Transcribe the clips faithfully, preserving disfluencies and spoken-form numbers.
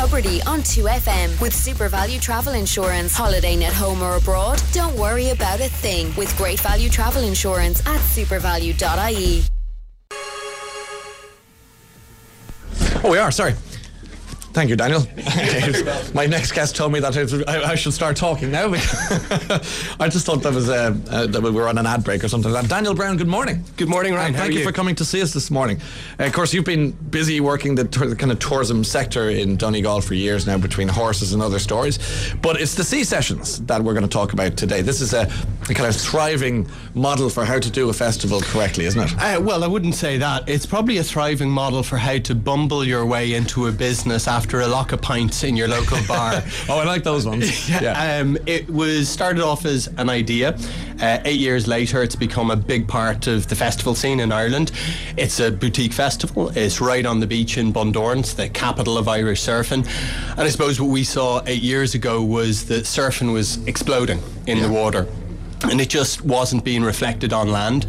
Tubridy on two F M with Super Value Travel Insurance. Holidaying at home or abroad? Don't worry about a thing with Great Value Travel Insurance at supervalue dot I E. Oh, we are, sorry. Thank you, Daniel. My next guest told me that I, I should start talking now. I just thought that was uh, uh, that we were on an ad break or something like that. Daniel Brown, good morning. Good morning, Ryan. And How thank are you? you for coming to see us this morning. Uh, of course, you've been busy working the, the kind of tourism sector in Donegal for years now, between horses and other stories. But it's the Sea Sessions that we're going to talk about today. This is a, a kind of thriving model for how to do a festival correctly, isn't it? Uh, well, I wouldn't say that. It's probably a thriving model for how to bumble your way into a business after a lock of pints in your local bar. Oh, I like those ones. Yeah. Um, it was started off as an idea. Uh, eight years later, it's become a big part of the festival scene in Ireland. It's a boutique festival. It's right on the beach in Bundoran. It's the capital of Irish surfing. And I suppose what we saw eight years ago was that surfing was exploding in yeah. the water. And it just wasn't being reflected on land.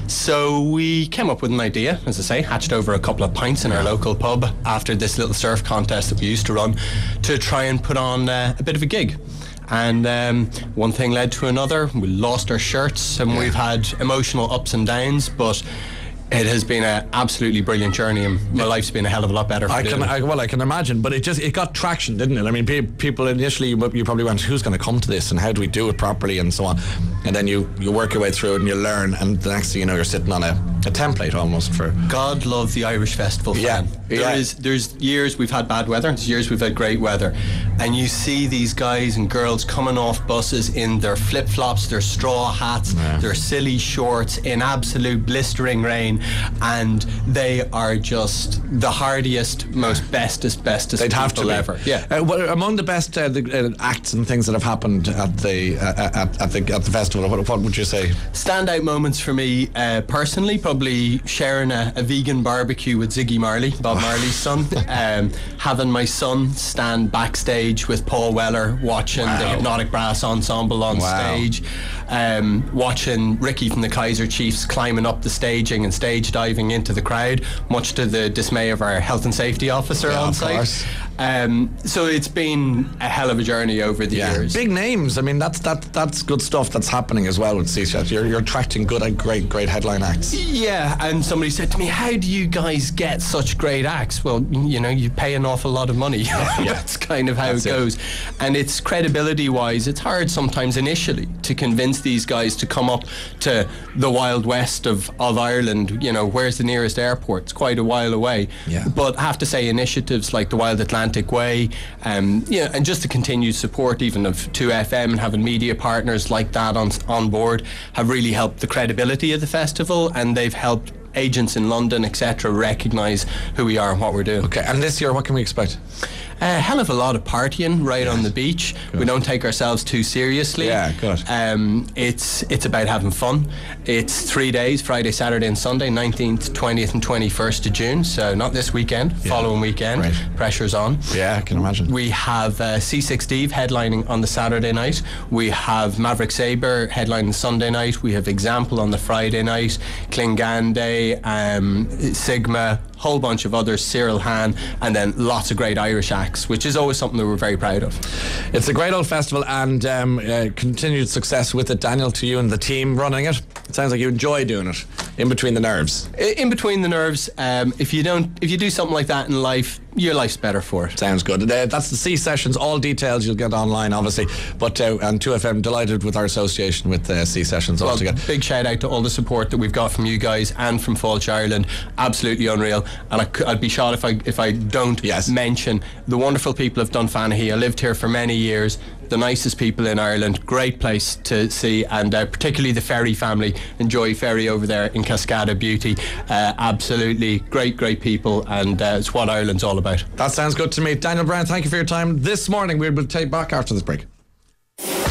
So we came up with an idea, as I say, hatched over a couple of pints in our local pub after this little surf contest that we used to run, to try and put on uh, a bit of a gig. And um, one thing led to another. We lost our shirts and yeah. we've had emotional ups and downs, but it has been an absolutely brilliant journey, and my life's been a hell of a lot better for I can, I, well, I can imagine, but it just it got traction, didn't it? I mean, pe- people initially, you, you probably went, who's going to come to this, and how do we do it properly, and so on. And then you, you work your way through it, and you learn, and the next thing you know, you're sitting on a, a template almost for... God love the Irish festival fan. Yeah. There yeah. is, there's years we've had bad weather, there's years we've had great weather, and you see these guys and girls coming off buses in their flip-flops, their straw hats, yeah. their silly shorts, in absolute blistering rain, and they are just the hardiest, most bestest, bestest They'd have people to ever. Yeah. Uh, well, among the best uh, the, uh, acts and things that have happened at the uh, at, at the at the festival, what, what would you say? Standout moments for me, uh, personally, probably sharing a, a vegan barbecue with Ziggy Marley, Bob Marley's son. Um, having my son stand backstage with Paul Weller, watching wow. the Hypnotic Brass Ensemble on wow. stage. Um, watching Ricky from the Kaiser Chiefs climbing up the staging and stage diving into the crowd, much to the dismay of our health and safety officer yeah, on site. Um, so it's been a hell of a journey over the yeah. years. Big names. I mean, that's that that's good stuff that's happening as well with Sea Sessions. You're, you're attracting good and great great headline acts. Yeah, and somebody said to me, how do you guys get such great acts? Well, you know, you pay an awful lot of money. Yeah. That's kind of how that's it goes. It. And it's credibility wise, it's hard sometimes initially to convince these guys to come up to the Wild West of, of Ireland. You know, where's the nearest airport? It's quite a while away. Yeah. But I have to say, initiatives like the Wild Atlantic Way, um, yeah, and just the continued support even of two F M and having media partners like that on on board have really helped the credibility of the festival, and they've helped agents in London, et cetera, recognise who we are and what we're doing. Okay, and this year, what can we expect? A hell of a lot of partying right yes. on the beach. Good. We don't take ourselves too seriously. Yeah, good. Um, it's it's about having fun. It's three days, Friday, Saturday and Sunday, nineteenth, twentieth and twenty-first of June. So not this weekend, yeah. following weekend. Right. Pressure's on. Yeah, I can imagine. We have uh, C six Steve headlining on the Saturday night. We have Maverick Sabre headlining Sunday night. We have Example on the Friday night. Klingande, um, Sigma, whole bunch of others, Cyril Hahn, and then lots of great Irish acts, which is always something that we're very proud of. It's a great old festival, and um, uh, continued success with it, Daniel, to you and the team running it. It sounds like you enjoy doing it, in between the nerves. In between the nerves, um, if you don't, if you do something like that in life, your life's better for it. Sounds good. Uh, that's the Sea Sessions. All details you'll get online, obviously. But uh, and two F M delighted with our association with uh, Sea Sessions well, altogether. Big shout out to all the support that we've got from you guys and from Fulch Ireland. Absolutely unreal. And I, I'd be shot if I if I don't yes. mention the wonderful people of Dunfanaghy. I lived here for many years. The nicest people in Ireland, great place to see, and uh, particularly the Ferry family. Enjoy Ferry over there in Cascada Beauty. Uh, absolutely great, great people, and uh, it's what Ireland's all about. That sounds good to me. Daniel Brown, thank you for your time this morning. We'll take back after this break.